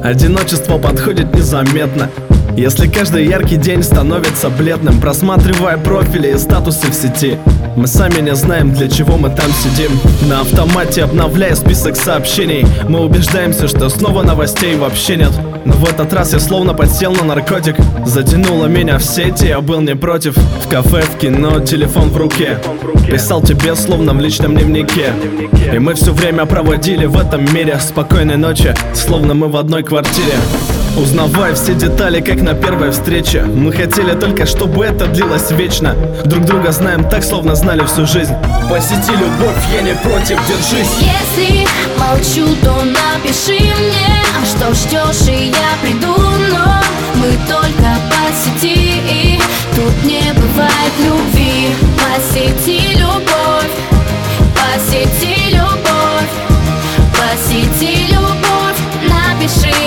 Одиночество подходит незаметно, если каждый яркий день становится бледным. Просматривая профили и статусы в сети, мы сами не знаем, для чего мы там сидим. На автомате обновляя список сообщений, мы убеждаемся, что снова новостей вообще нет. Но в этот раз я словно подсел на наркотик. Затянуло меня в сети, я был не против. В кафе, в кино, телефон в руке. Писал тебе словно в личном дневнике. И мы все время проводили в этом мире. Спокойной ночи, словно мы в одной квартире. Узнавая все детали, как на первой встрече. Мы хотели только, чтобы это длилось вечно. Друг друга знаем так, словно знали всю жизнь. По сети любовь, я не против, держись. Если молчу, то напиши мне, а что ждешь, и я приду. Но мы только по сети, и тут не бывает любви. По сети любовь, по сети любовь, по сети любовь. Напиши,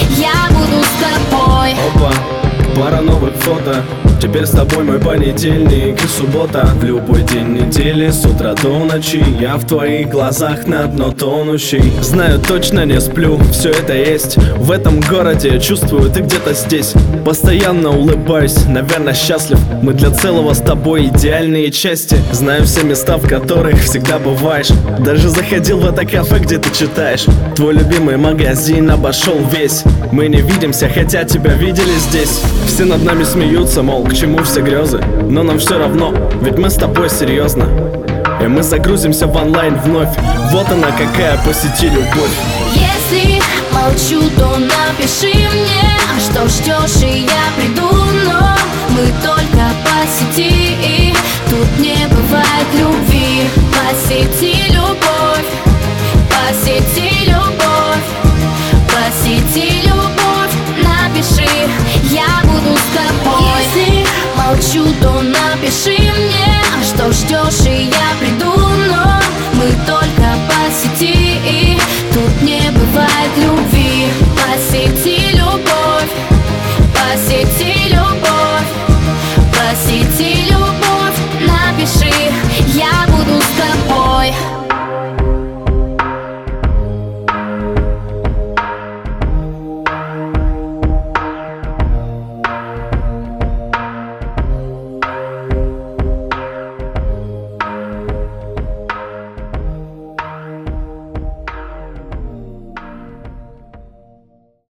я буду с тобой. Опа, пара новых фото. Теперь с тобой мой понедельник и суббота. В любой день недели, с утра до ночи, я в твоих глазах на дно тонущий. Знаю, точно не сплю, все это есть в этом городе, чувствую, ты где-то здесь. Постоянно улыбаюсь, наверное счастлив. Мы для целого с тобой идеальные части. Знаю все места, в которых всегда бываешь. Даже заходил в это кафе, где ты читаешь. Твой любимый магазин обошел весь. Мы не видимся, хотя тебя видели здесь. Все над нами смеются, мол, к чему все грезы. Но нам все равно, ведь мы с тобой серьезно. И мы загрузимся в онлайн вновь. Вот она какая по сети любовь. Если молчу, то напиши мне, а что ждешь, и я приду. Но мы только по сети, и тут не бывает любви. По сети любовь, по сети любовь, по сети любовь. Напиши, я буду с тобой. Если молчу, то напиши мне, а что ждешь, и я приду.